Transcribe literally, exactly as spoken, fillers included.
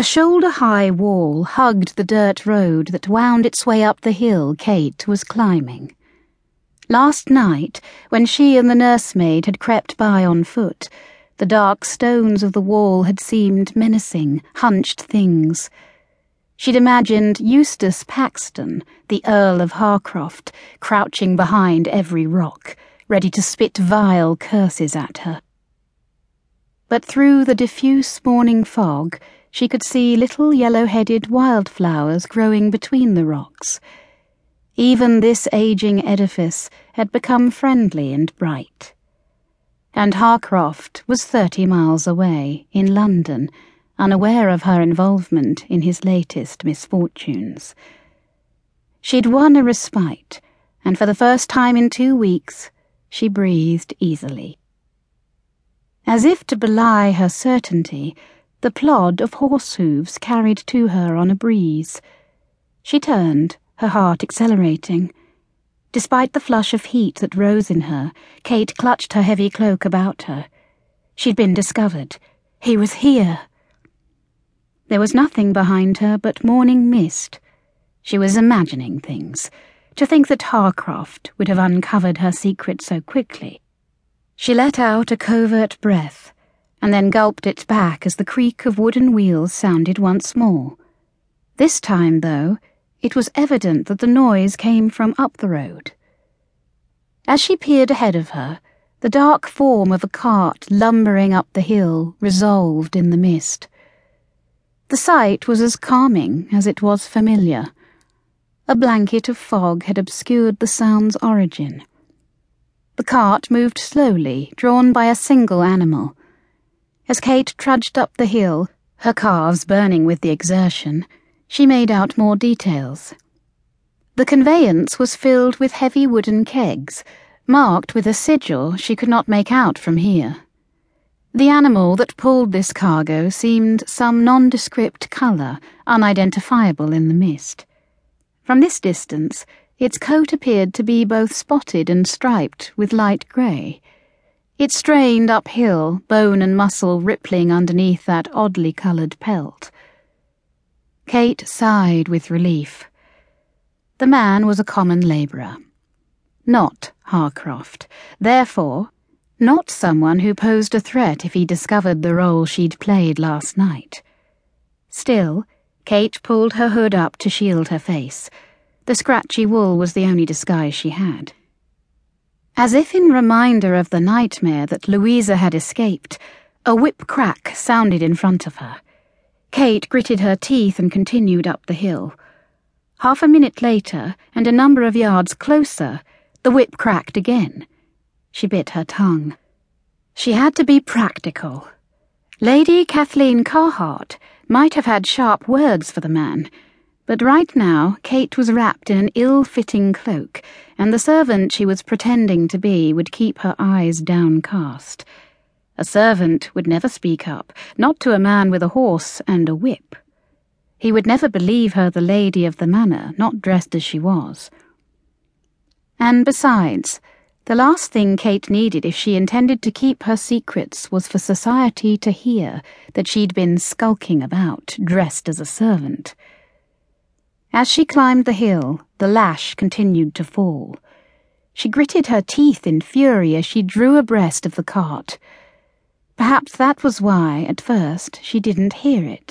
A shoulder-high wall hugged the dirt road that wound its way up the hill Kate was climbing. Last night, when she and the nursemaid had crept by on foot, the dark stones of the wall had seemed menacing, hunched things. She'd imagined Eustace Paxton, the Earl of Harcroft, crouching behind every rock, ready to spit vile curses at her. But through the diffuse morning fog, she could see little yellow-headed wildflowers growing between the rocks. Even this aging edifice had become friendly and bright. And Harcroft was thirty miles away, in London, unaware of her involvement in his latest misfortunes. She'd won a respite, and for the first time in two weeks, she breathed easily. As if to belie her certainty, the plod of horse hooves carried to her on a breeze. She turned, her heart accelerating. Despite the flush of heat that rose in her, Kate clutched her heavy cloak about her. She'd been discovered. He was here. There was nothing behind her but morning mist. She was imagining things. To think that Harcroft would have uncovered her secret so quickly. She let out a covert breath, and then gulped it back as the creak of wooden wheels sounded once more. This time, though, it was evident that the noise came from up the road. As she peered ahead of her, the dark form of a cart lumbering up the hill resolved in the mist. The sight was as calming as it was familiar. A blanket of fog had obscured the sound's origin. The cart moved slowly, drawn by a single animal. As Kate trudged up the hill, her calves burning with the exertion, she made out more details. The conveyance was filled with heavy wooden kegs, marked with a sigil she could not make out from here. The animal that pulled this cargo seemed some nondescript colour, unidentifiable in the mist. From this distance, its coat appeared to be both spotted and striped with light grey. It strained uphill, bone and muscle rippling underneath that oddly coloured pelt. Kate sighed with relief. The man was a common labourer. Not Harcroft, therefore, not someone who posed a threat if he discovered the role she'd played last night. Still, Kate pulled her hood up to shield her face. The scratchy wool was the only disguise she had. As if in reminder of the nightmare that Louisa had escaped, a whip crack sounded in front of her. Kate gritted her teeth and continued up the hill. Half a minute later, and a number of yards closer, the whip cracked again. She bit her tongue. She had to be practical. Lady Kathleen Carhart might have had sharp words for the man, but right now Kate was wrapped in an ill-fitting cloak, and the servant she was pretending to be would keep her eyes downcast. A servant would never speak up, not to a man with a horse and a whip. He would never believe her the lady of the manor, not dressed as she was. And besides, the last thing Kate needed if she intended to keep her secrets was for society to hear that she'd been skulking about, dressed as a servant. As she climbed the hill, the lash continued to fall. She gritted her teeth in fury as she drew abreast of the cart. Perhaps that was why, at first, she didn't hear it.